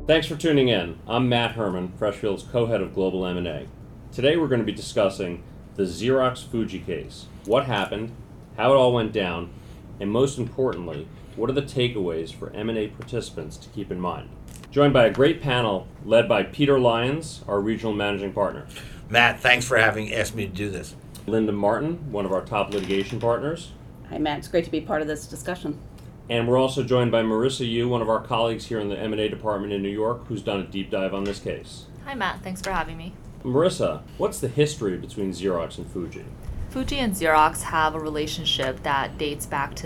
Thanks for tuning in. I'm Matt Herman, Freshfield's co-head of Global M&A. Today we're going to be discussing the Xerox Fuji case, what happened, how it all went down, and most importantly, what are the takeaways for M&A participants to keep in mind. Joined by a great panel led by Peter Lyons, our regional managing partner. Matt, thanks for asked me to do this. Linda Martin, one of our top litigation partners. Hi, Matt. It's great to be part of this discussion. And we're also joined by Marissa Yu, one of our colleagues here in the M&A department in New York, who's done a deep dive on this case. Hi, Matt. Thanks for having me. Marissa, what's the history between Xerox and Fuji? Fuji and Xerox have a relationship that dates back to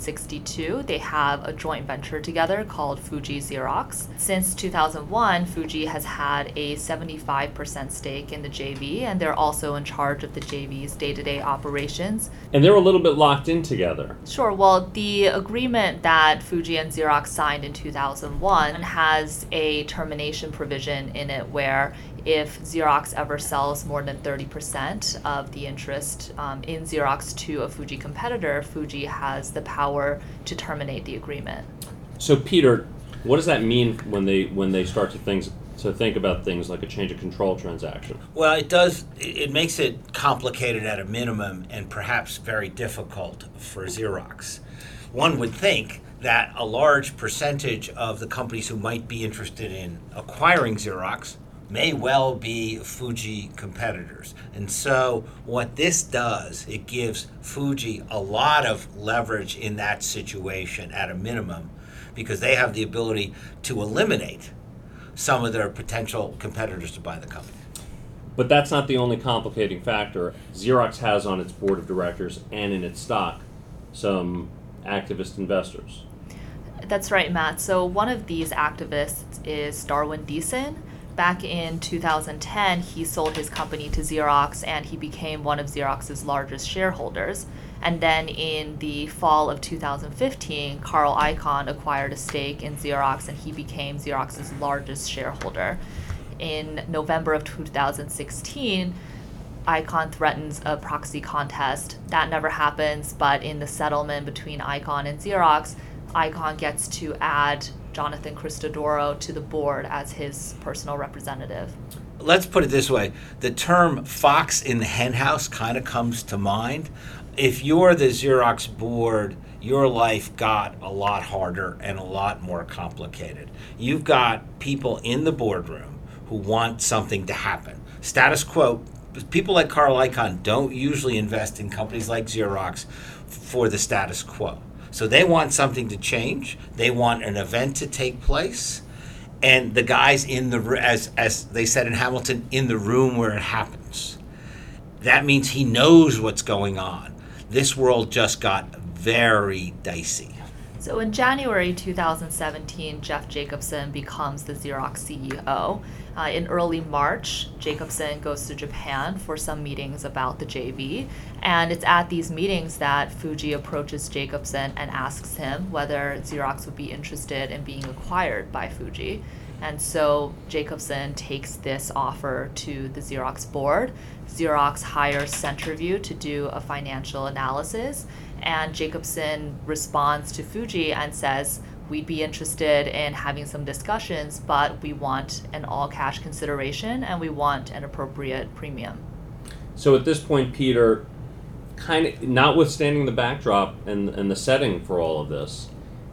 1962. They have a joint venture together called Fuji Xerox. Since 2001, Fuji has had a 75% stake in the JV, and they're also in charge of the JV's day-to-day operations. And they're a little bit locked in together. Sure. Well, the agreement that Fuji and Xerox signed in 2001 has a termination provision in it where if Xerox ever sells more than 30% of the interest in Xerox to a Fuji competitor, Fuji has the power to terminate the agreement. So, Peter, what does that mean when they start to think about things like a change of control transaction? Well, it does. It makes it complicated at a minimum and perhaps very difficult for Xerox. One would think that a large percentage of the companies who might be interested in acquiring Xerox may well be Fuji competitors. And so what this does, it gives Fuji a lot of leverage in that situation at a minimum because they have the ability to eliminate some of their potential competitors to buy the company. But that's not the only complicating factor. Xerox has on its board of directors and in its stock some activist investors. That's right, Matt. So one of these activists is Darwin Deason. Back in 2010, he sold his company to Xerox and he became one of Xerox's largest shareholders. And then in the fall of 2015, Carl Icahn acquired a stake in Xerox and he became Xerox's largest shareholder. In November of 2016, Icahn threatens a proxy contest. That never happens, but in the settlement between Icahn and Xerox, Icahn gets to add Jonathan Christodoro to the board as his personal representative. Let's put it this way. The term fox in the henhouse kind of comes to mind. If you're the Xerox board, your life got a lot harder and a lot more complicated. You've got people in the boardroom who want something to happen. Status quo. People like Carl Icahn don't usually invest in companies like Xerox for the status quo. So they want something to change. They want an event to take place. And the guys in the, as they said in Hamilton, in the room where it happens. That means he knows what's going on. This world just got very dicey. So in January 2017, Jeff Jacobson becomes the Xerox CEO. In early March, Jacobson goes to Japan for some meetings about the JV. And it's at these meetings that Fuji approaches Jacobson and asks him whether Xerox would be interested in being acquired by Fuji. And so Jacobson takes this offer to the Xerox board. Xerox hires Centerview to do a financial analysis. And Jacobson responds to Fuji and says, we'd be interested in having some discussions, but we want an all-cash consideration and we want an appropriate premium. So at this point, Peter, kind of notwithstanding the backdrop and the setting for all of this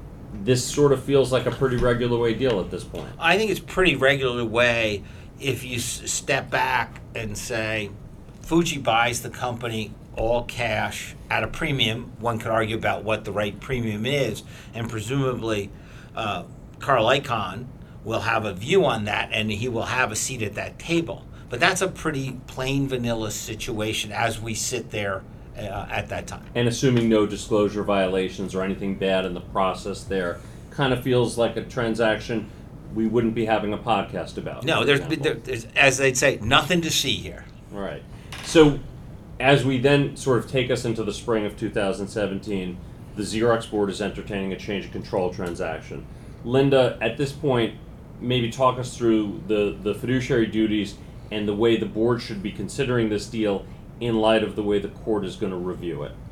sort of feels like a pretty regular way deal at this point. I think it's pretty regular way if you step back and say, Fuji buys the company all cash at a premium. One could argue about what the right premium is, and presumably Carl Icahn will have a view on that, and he will have a seat at that table. But that's a pretty plain vanilla situation as we sit there at that time. And assuming no disclosure violations or anything bad in the process there, kind of feels like a transaction we wouldn't be having a podcast about. No, there's, as they'd say, nothing to see here. Right. So as we then sort of take us into the spring of 2017, the Xerox board is entertaining a change of control transaction. Linda, at this point, maybe talk us through the fiduciary duties and the way the board should be considering this deal in light of the way the court is going to review it.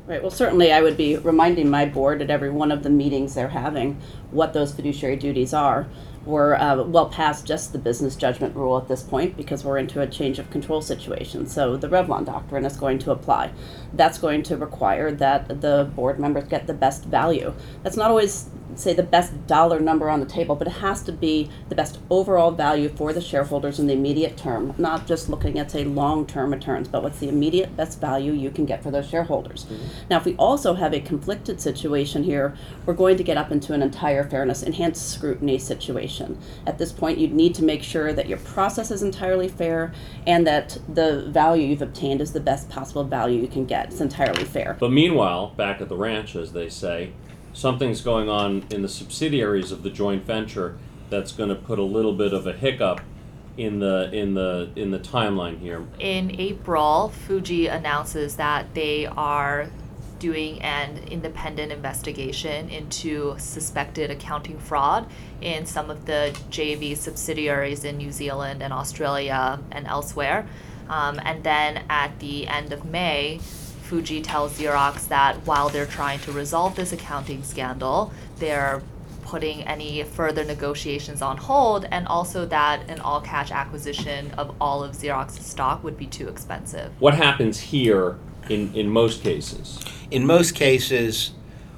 Right, well, certainly I would be reminding my board at every one of the meetings they're having what those fiduciary duties are. We're well past just the business judgment rule at this point because we're into a change of control situation. So the Revlon doctrine is going to apply. That's going to require that the board members get the best value. That's not always, say, the best dollar number on the table, but it has to be the best overall value for the shareholders in the immediate term, not just looking at, say, long-term returns, but what's the immediate best value you can get for those shareholders. Now, if we also have a conflicted situation here, we're going to get up into an entire fairness, enhanced scrutiny situation. At this point, you'd need to make sure that your process is entirely fair and that the value you've obtained is the best possible value you can get. It's entirely fair. But meanwhile, back at the ranch, as they say, something's going on in the subsidiaries of the joint venture that's going to put a little bit of a hiccup in the timeline here. In April, Fuji announces that they are doing an independent investigation into suspected accounting fraud in some of the JV subsidiaries in New Zealand and Australia and elsewhere. And then at the end of May, Fuji tells Xerox that while they're trying to resolve this accounting scandal, they're putting any further negotiations on hold, and also that an all-cash acquisition of all of Xerox's stock would be too expensive. What happens here in most cases? In most cases,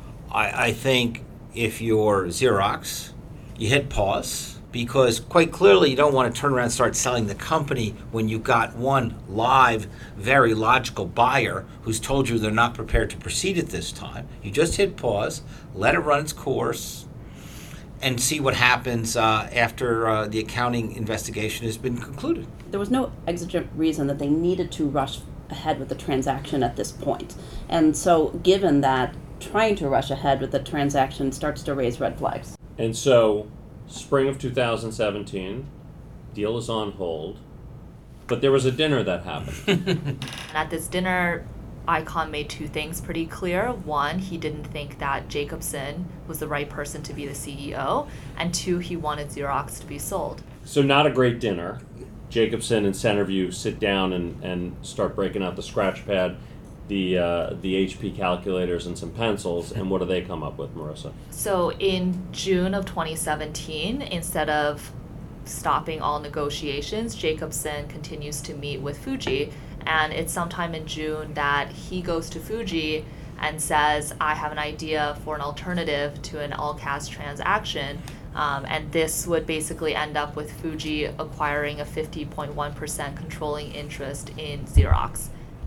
I think if you're Xerox, you hit pause, because quite clearly you don't want to turn around and start selling the company when you've got one live, very logical buyer who's told you they're not prepared to proceed at this time. You just hit pause, let it run its course, and see what happens after the accounting investigation has been concluded. There was no exigent reason that they needed to rush ahead with the transaction at this point. And so given that, trying to rush ahead with the transaction starts to raise red flags. And so, spring of 2017, deal is on hold, but there was a dinner that happened. And at this dinner, Icahn made two things pretty clear. One, he didn't think that Jacobson was the right person to be the CEO. And two, he wanted Xerox to be sold. So not a great dinner. Jacobson and Centerview sit down and start breaking out the scratch pad, the HP calculators and some pencils, and what do they come up with, Marissa? So in June of 2017, instead of stopping all negotiations, Jacobson continues to meet with Fuji, and it's sometime in June that he goes to Fuji and says, I have an idea for an alternative to an all-cash transaction, and this would basically end up with Fuji acquiring a 50.1% controlling interest in Xerox.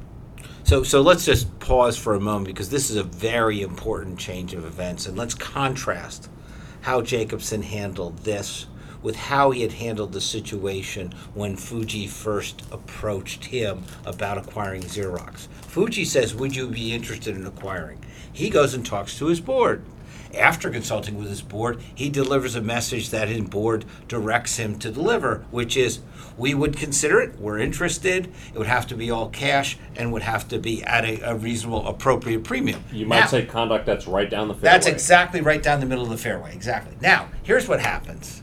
So let's just pause for a moment, because this is a very important change of events, and let's contrast how Jacobson handled this with how he had handled the situation when Fuji first approached him about acquiring Xerox. Fuji says, would you be interested in acquiring? He goes and talks to his board. After consulting with his board, he delivers a message that his board directs him to deliver, which is, we would consider it, we're interested, it would have to be all cash, and would have to be at a reasonable, appropriate premium. You might say conduct that's right down the fairway. That's exactly right down the middle of the fairway, exactly. Now, here's what happens.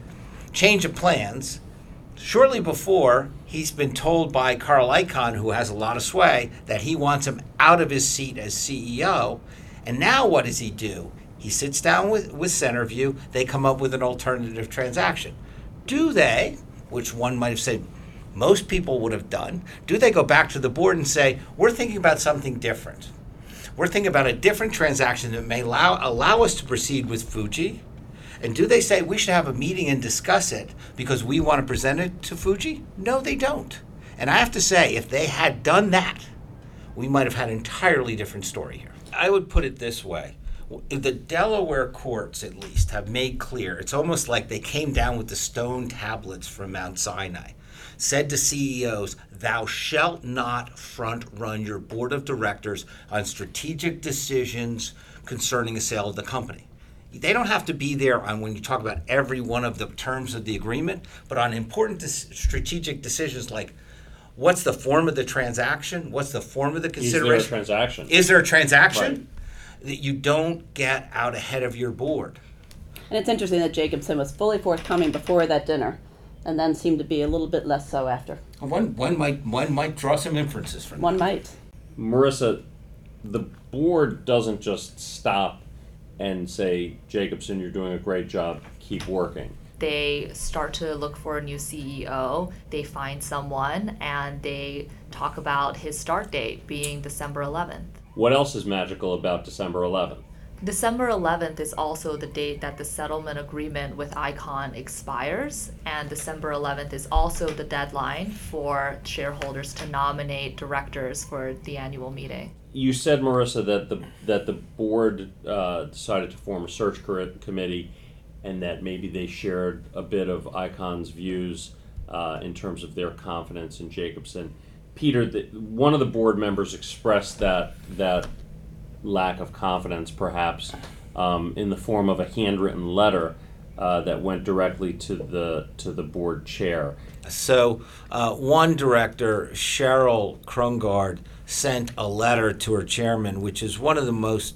Change of plans. Shortly before, he's been told by Carl Icahn, who has a lot of sway, that he wants him out of his seat as CEO. And now what does he do? He sits down with Centerview. They come up with an alternative transaction. Do they, which one might have said most people would have done, do they go back to the board and say, we're thinking about something different? We're thinking about a different transaction that may allow us to proceed with Fuji? And do they say we should have a meeting and discuss it because we want to present it to Fuji? No, they don't. And I have to say, if they had done that, we might have had an entirely different story here. I would put it this way. The Delaware courts, at least, have made clear, it's almost like they came down with the stone tablets from Mount Sinai, said to CEOs, thou shalt not front-run your board of directors on strategic decisions concerning the sale of the company. They don't have to be there on when you talk about every one of the terms of the agreement, but on important strategic decisions like what's the form of the transaction, what's the form of the consideration. Is there a transaction? Is there a transaction? Right. That you don't get out ahead of your board. And it's interesting that Jacobson was fully forthcoming before that dinner and then seemed to be a little bit less so after. One might draw some inferences from that. One might. Marissa, the board doesn't just stop and say, Jacobson, you're doing a great job, keep working. They start to look for a new CEO, they find someone, and they talk about his start date being December 11th. What else is magical about December 11th? December 11th is also the date that the settlement agreement with Icon expires, and December 11th is also the deadline for shareholders to nominate directors for the annual meeting. You said, Marissa, that the board decided to form a search committee, and that maybe they shared a bit of Icon's views in terms of their confidence in Jacobson. Peter, one of the board members expressed that lack of confidence, perhaps, in the form of a handwritten letter that went directly to the board chair. So one director, Cheryl Krongard, sent a letter to her chairman, which is one of the most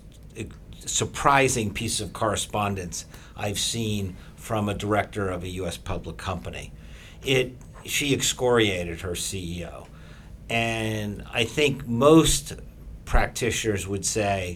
surprising pieces of correspondence I've seen from a director of a U.S. public company. She excoriated her CEO. And I think most practitioners would say,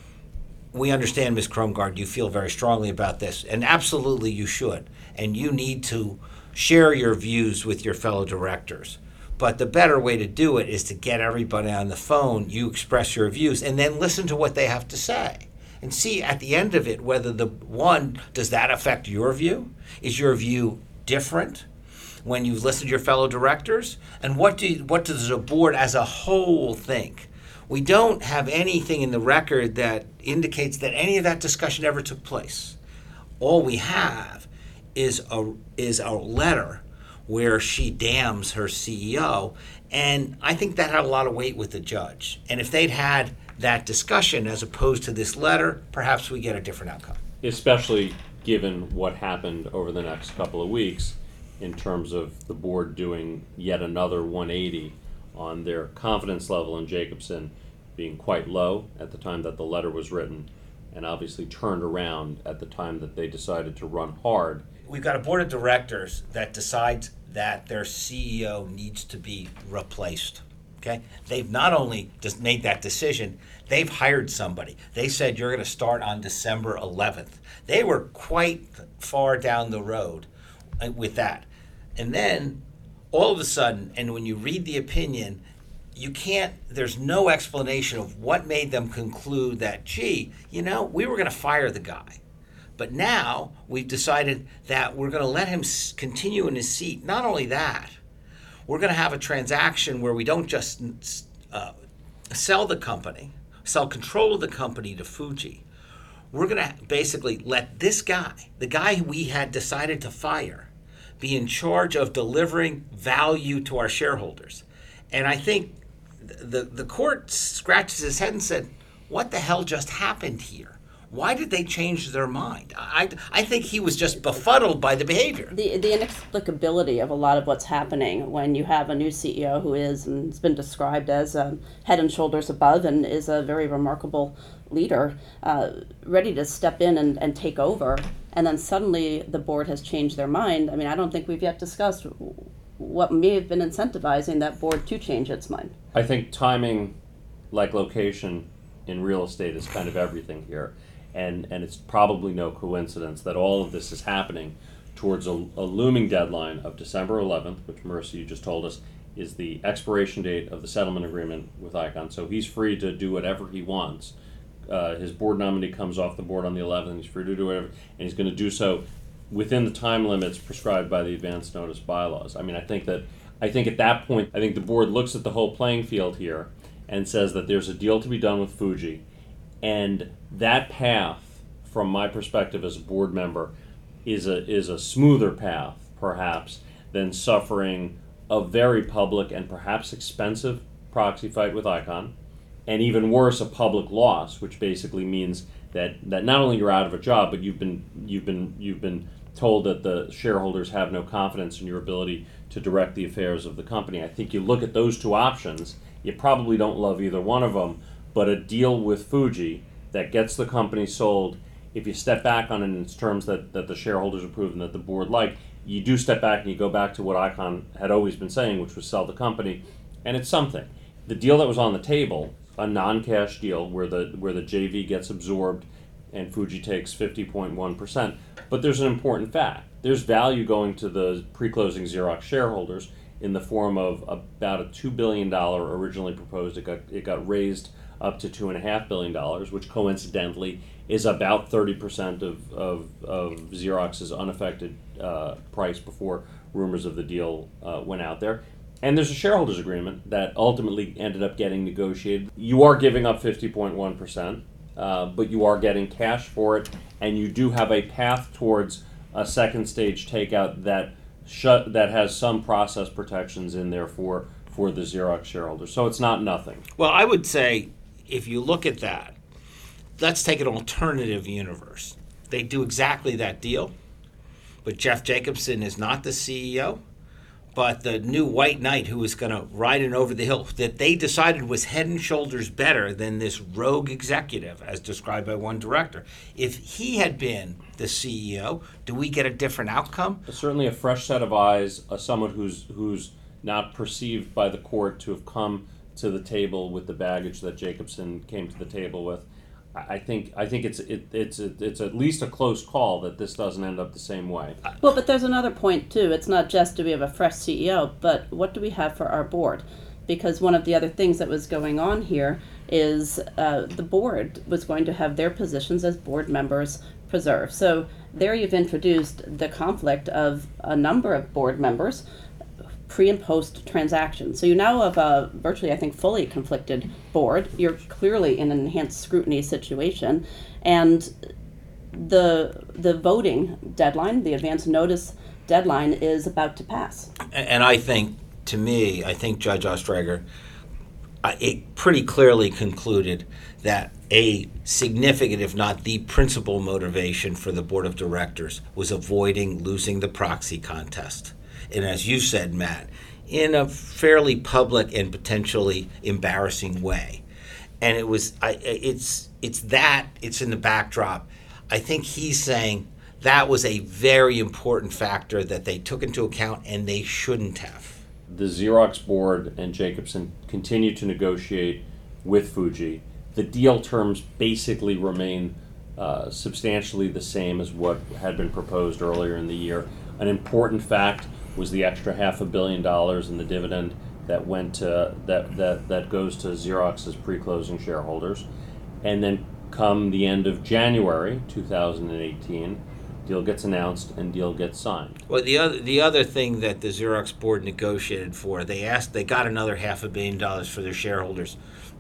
we understand, Ms. Krongard, you feel very strongly about this, and absolutely you should. And you need to share your views with your fellow directors. But the better way to do it is to get everybody on the phone, you express your views, and then listen to what they have to say. And see at the end of it whether does that affect your view? Is your view different when you've listened to your fellow directors? And what does the board as a whole think? We don't have anything in the record that indicates that any of that discussion ever took place. All we have is a letter where she damns her CEO, and I think that had a lot of weight with the judge. And if they'd had that discussion as opposed to this letter, perhaps we get a different outcome. Especially given what happened over the next couple of weeks in terms of the board doing yet another 180 on their confidence level in Jacobson being quite low at the time that the letter was written, and obviously turned around at the time that they decided to run hard. We've got a board of directors that decides that their CEO needs to be replaced. Okay? They've not only just made that decision, they've hired somebody. They said you're going to start on December 11th. They were quite far down the road with that. And then all of a sudden, and when you read the opinion, there's no explanation of what made them conclude that, we were going to fire the guy. But now we've decided that we're going to let him continue in his seat. Not only that, we're going to have a transaction where we don't just sell control of the company to Fuji. We're going to basically let this guy, the guy we had decided to fire, be in charge of delivering value to our shareholders. And I think the court scratches his head and said, what the hell just happened here? Why did they change their mind? I think he was just befuddled by the behavior. The inexplicability of a lot of what's happening when you have a new CEO who has been described as head and shoulders above and is a very remarkable leader, ready to step in and take over, and then suddenly the board has changed their mind. I mean, I don't think we've yet discussed what may have been incentivizing that board to change its mind. I think timing, like location in real estate, is kind of everything here. And it's probably no coincidence that all of this is happening towards a looming deadline of December 11th, which, Marissa, you just told us, is the expiration date of the settlement agreement with Icon. So he's free to do whatever he wants. His board nominee comes off the board on the 11th. He's free to do whatever, and he's going to do so within the time limits prescribed by the advance notice bylaws. I mean, I think at that point, I think the board looks at the whole playing field here and says that there's a deal to be done with Fuji. And that path, from my perspective as a board member, is a smoother path, perhaps, than suffering a very public and perhaps expensive proxy fight with Icon, and even worse, a public loss, which basically means that not only you're out of a job, but you've been told that the shareholders have no confidence in your ability to direct the affairs of the company. I think you look at those two options, you probably don't love either one of them, but a deal with Fuji that gets the company sold, if you step back on it in its terms that the shareholders approve and that the board like, you do step back and you go back to what Icon had always been saying, which was sell the company, and it's something. The deal that was on the table a non-cash deal where the JV gets absorbed and Fuji takes 50.1%. But there's an important fact. There's value going to the pre-closing Xerox shareholders in the form of about a $2 billion originally proposed. It got raised up to $2.5 billion, which coincidentally is about 30% of Xerox's unaffected price before rumors of the deal went out there. And there's a shareholders agreement that ultimately ended up getting negotiated. You are giving up 50.1%, but you are getting cash for it, and you do have a path towards a second stage takeout that has some process protections in there for the Xerox shareholders. So it's not nothing. Well, I would say if you look at that, let's take an alternative universe. They do exactly that deal, but Jeff Jacobson is not the CEO, but the new white knight who was going to ride it over the hill that they decided was head and shoulders better than this rogue executive, as described by one director. If he had been the CEO, do we get a different outcome? Certainly a fresh set of eyes, someone who's not perceived by the court to have come to the table with the baggage that Jacobson came to the table with. I think it's at least a close call that this doesn't end up the same way. Well, but there's another point too. It's not just do we have a fresh CEO, but what do we have for our board? Because one of the other things that was going on here is the board was going to have their positions as board members preserved. So there you've introduced the conflict of a number of board members pre and post transaction. So you now have a virtually, I think, fully conflicted board. You're clearly in an enhanced scrutiny situation, and the voting deadline, the advance notice deadline, is about to pass. And I think, to me, Judge Ostrager, it pretty clearly concluded that a significant, if not the principal motivation for the board of directors was avoiding losing the proxy contest. And as you said, Matt, in a fairly public and potentially embarrassing way. And it's in the backdrop. I think he's saying that was a very important factor that they took into account and they shouldn't have. The Xerox board and Jacobson continue to negotiate with Fuji. The deal terms basically remain substantially the same as what had been proposed earlier in the year. An important fact was the extra $500 million in the dividend that went to that goes to Xerox's pre-closing shareholders. And then come the end of January 2018, deal gets announced and deal gets signed. Well, the other thing that the Xerox board negotiated for, they got another $500 million for their shareholders.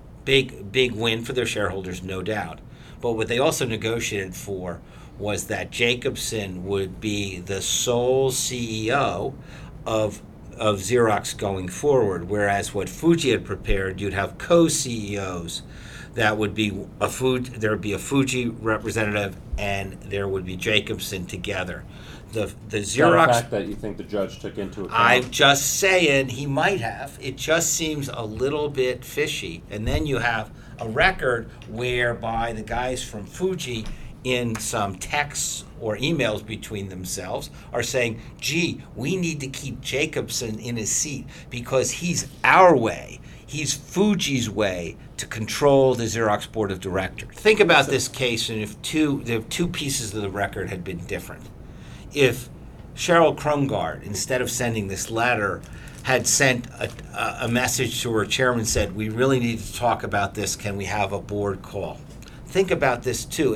Big win for their shareholders, no doubt. But what they also negotiated for was that Jacobson would be the sole CEO of Xerox going forward, whereas what Fuji had prepared, you'd have co-CEOs. That would be there would be a Fuji representative, and there would be Jacobson together. The Xerox. Is that a fact that you think the judge took into account? I'm just saying he might have. It just seems a little bit fishy. And then you have a record whereby the guys from Fuji, in some texts or emails between themselves, are saying, gee, we need to keep Jacobson in his seat because he's our way. He's Fuji's way to control the Xerox board of directors. Think about this case, and if two pieces of the record had been different. If Cheryl Krongard, instead of sending this letter, had sent a message to her chairman and said, we really need to talk about this, can we have a board call? Think about this too.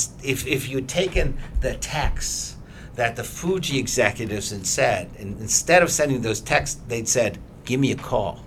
If you'd taken the texts that the Fuji executives had said, and instead of sending those texts, they'd said, give me a call.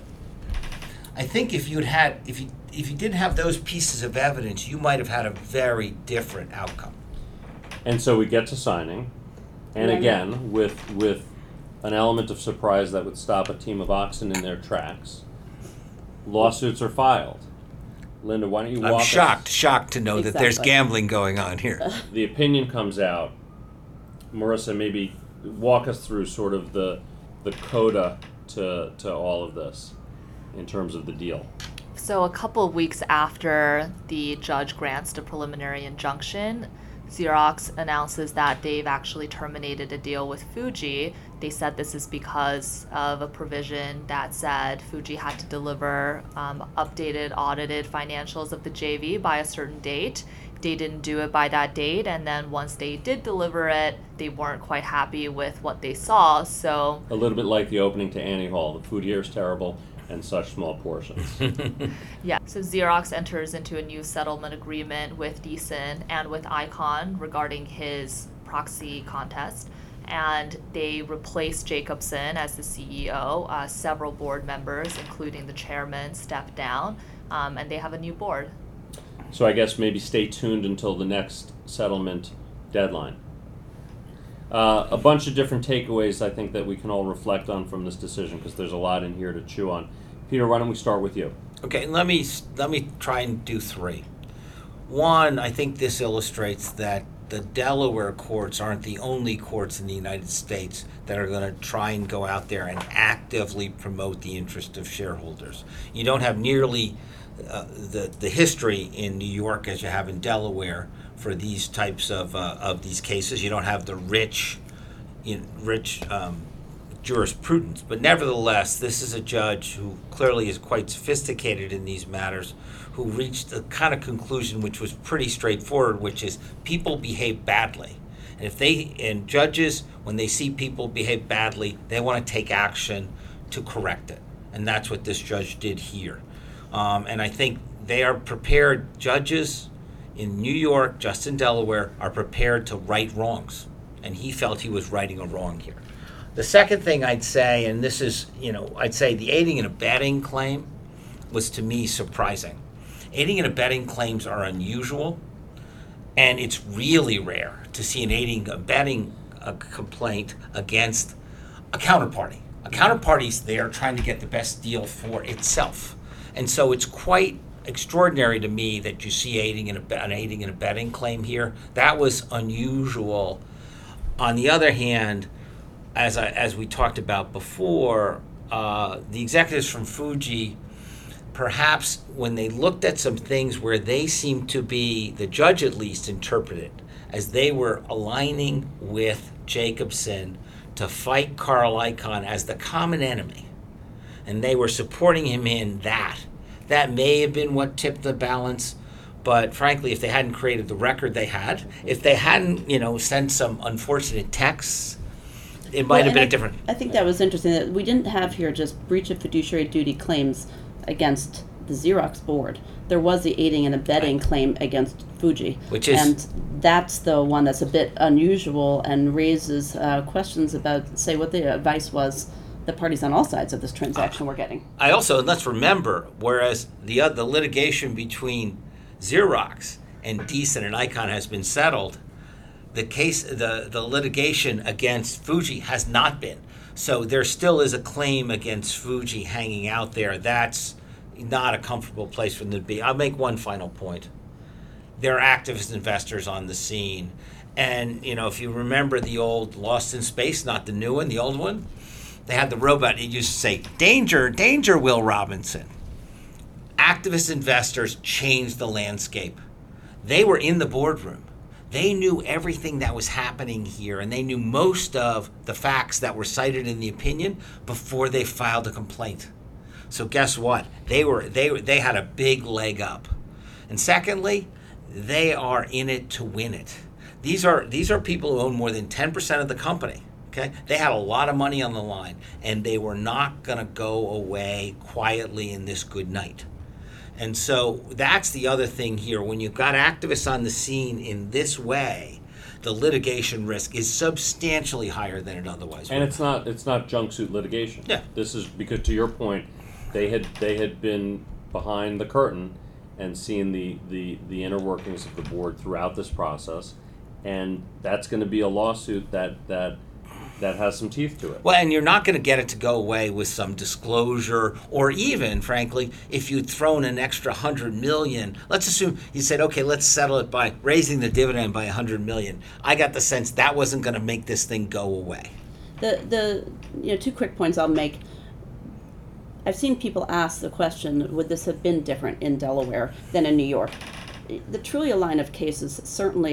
I think if you didn't have those pieces of evidence, you might have had a very different outcome. And so we get to signing, and again, with an element of surprise that would stop a team of oxen in their tracks, lawsuits are filed. Linda, why don't you walk us? I'm shocked to know that there's gambling going on here. The opinion comes out. Marissa, maybe walk us through sort of the coda to all of this in terms of the deal. So a couple of weeks after the judge grants the preliminary injunction, Xerox announces that they've actually terminated a deal with Fuji. They said this is because of a provision that said Fuji had to deliver updated, audited financials of the JV by a certain date. They didn't do it by that date, and then once they did deliver it, they weren't quite happy with what they saw, so... A little bit like the opening to Annie Hall. The food here is terrible, and such small portions. Yeah, so Xerox enters into a new settlement agreement with Deason and with Icon regarding his proxy contest, and they replace Jacobson as the CEO. Several board members, including the chairman, stepped down, and they have a new board. So I guess maybe stay tuned until the next settlement deadline. A bunch of different takeaways I think that we can all reflect on from this decision, because there's a lot in here to chew on. Peter, why don't we start with you? Okay, let me try and do three. One, I think this illustrates that the Delaware courts aren't the only courts in the United States that are going to try and go out there and actively promote the interest of shareholders. You don't have nearly the history in New York as you have in Delaware for these types of these cases. You don't have the rich jurisprudence, but nevertheless, this is a judge who clearly is quite sophisticated in these matters, who reached a kind of conclusion which was pretty straightforward, which is people behave badly. And judges, when they see people behave badly, they want to take action to correct it. And that's what this judge did here. And I think they are prepared, judges in New York, just in Delaware, are prepared to right wrongs. And he felt he was righting a wrong here. The second thing I'd say, and this is, I'd say the aiding and abetting claim was to me surprising. Aiding and abetting claims are unusual, and it's really rare to see an aiding and abetting complaint against a counterparty. A counterparty's there trying to get the best deal for itself. And so it's quite extraordinary to me that you see an aiding and abetting claim here. That was unusual. On the other hand, as we talked about before, the executives from Fuji, perhaps when they looked at some things where they seemed to be, the judge at least interpreted, as they were aligning with Jacobson to fight Carl Icahn as the common enemy, and they were supporting him in that. That may have been what tipped the balance, but frankly, if they hadn't created the record they had, if they hadn't, sent some unfortunate texts, it might have been a different... I think that was interesting that we didn't have here just breach of fiduciary duty claims against the Xerox board. There was the aiding and abetting claim against Fuji. And that's the one that's a bit unusual and raises questions about, say, what the advice was the parties on all sides of this transaction were getting. I also, and let's remember, whereas the litigation between Xerox and Deason and Icahn has been settled, the litigation against Fuji has not been. So there still is a claim against Fuji hanging out there. That's not a comfortable place for them to be. I'll make one final point. There are activist investors on the scene. And, if you remember the old Lost in Space, not the new one, the old one, they had the robot. It used to say, "Danger, danger, Will Robinson." Activist investors changed the landscape. They were in the boardroom. They knew everything that was happening here, and they knew most of the facts that were cited in the opinion before they filed a complaint. So guess what? They had a big leg up. And secondly, they are in it to win it. These are people who own more than 10% of the company. Okay? They had a lot of money on the line, and they were not going to go away quietly in this good night. And so that's the other thing here. When you've got activists on the scene in this way, the litigation risk is substantially higher than it otherwise would. And it's not junk suit litigation. Yeah. This is because, to your point, they had been behind the curtain and seen the inner workings of the board throughout this process, and that's going to be a lawsuit that has some teeth to it. Well, and you're not going to get it to go away with some disclosure, or even, frankly, if you'd thrown an extra $100 million. Let's assume you said, okay, let's settle it by raising the dividend by $100 million. I got the sense that wasn't going to make this thing go away. The two quick points I'll make. I've seen people ask the question, would this have been different in Delaware than in New York? The Trulia line of cases certainly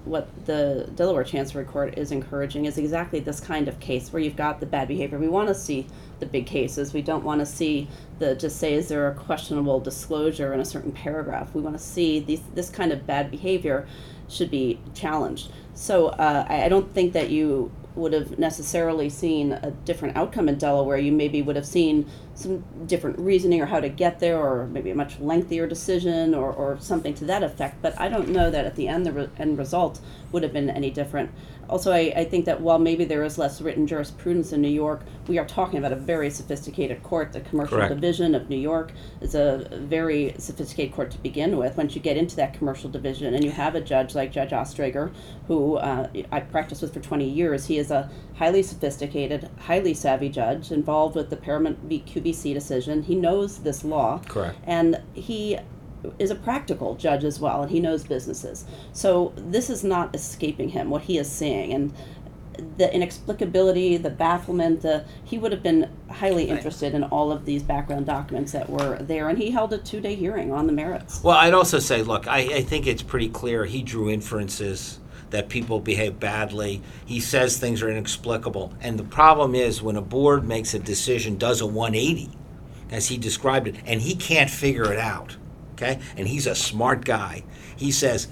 what the Delaware Chancery Court is encouraging is exactly this kind of case where you've got the bad behavior. We want to see the big cases. We don't want to see just say, is there a questionable disclosure in a certain paragraph? We want to see this kind of bad behavior should be challenged. So I don't think that you would have necessarily seen a different outcome in Delaware. You maybe would have seen some different reasoning or how to get there, or maybe a much lengthier decision or something to that effect. But I don't know that at the end the end result would have been any different. Also, I think that while maybe there is less written jurisprudence in New York, we are talking about a very sophisticated court. The Commercial Correct. Division of New York is a very sophisticated court to begin with. Once you get into that commercial division and you have a judge like Judge Ostrager, who I practiced with for 20 years, he is a highly sophisticated, highly savvy judge involved with the Paramount v. QVC decision. He knows this law. Correct. And he is a practical judge as well, and he knows businesses. So this is not escaping him, what he is seeing. And the inexplicability, the bafflement, he would have been highly interested in all of these background documents that were there, and he held a 2-day hearing on the merits. Well, I'd also say, look, I think it's pretty clear he drew inferences that people behave badly. He says things are inexplicable. And the problem is when a board makes a decision, does a 180, as he described it, and he can't figure it out, okay? And he's a smart guy. He says,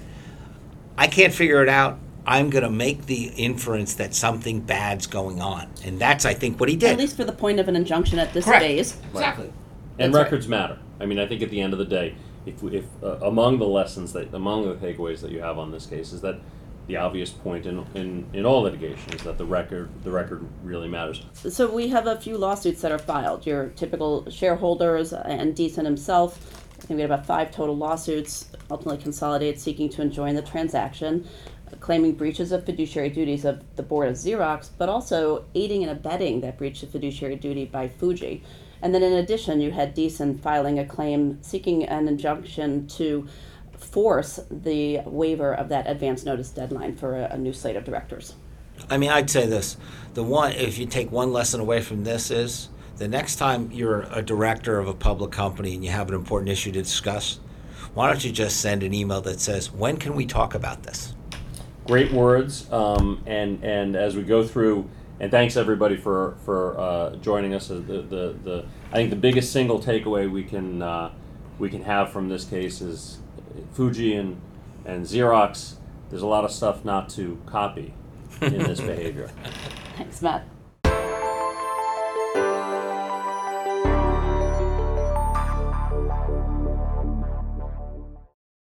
I can't figure it out. I'm going to make the inference that something bad's going on. And that's, I think, what he did. At least for the point of an injunction at this Correct. phase. Exactly. And That's right. records matter. I mean, I think at the end of the day, if among the lessons among the takeaways that you have on this case is that the obvious point in all litigation is that the record really matters. So we have a few lawsuits that are filed. Your typical shareholders and Deason himself. I think we had about 5 total lawsuits, ultimately consolidated, seeking to enjoin the transaction, claiming breaches of fiduciary duties of the board of Xerox, but also aiding and abetting that breach of fiduciary duty by Fuji. And then in addition, you had Deason filing a claim seeking an injunction to force the waiver of that advance notice deadline for a new slate of directors. I mean, I'd say this. If you take one lesson away from this is, the next time you're a director of a public company and you have an important issue to discuss, why don't you just send an email that says, when can we talk about this? Great words, and as we go through, and thanks everybody for joining us. I think the biggest single takeaway we can have from this case is Fuji and Xerox. There's a lot of stuff not to copy in this behavior. Thanks, Matt.